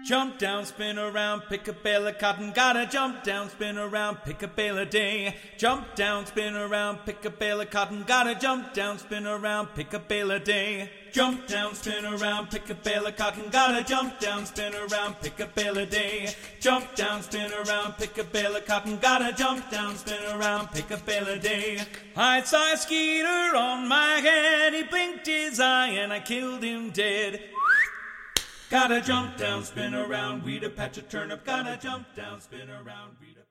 Jump down, spin around, pick a bale of cotton. Gotta jump down, spin around, pick a bale a day. Jump down, spin around, pick a bale of cotton. Gotta jump down, spin around, pick a bale a day. Jump down, spin around, pick a bale of cotton. Gotta jump down, spin around, pick a bale a day. Jump down, spin around, pick a bale of cotton. Gotta jump down, spin around, pick a bale a day. I saw a skeeter on my head. He blinked his eye and I killed him dead. Gotta jump down, spin around, weed a patch of turnip. Gotta jump down, spin around, weed a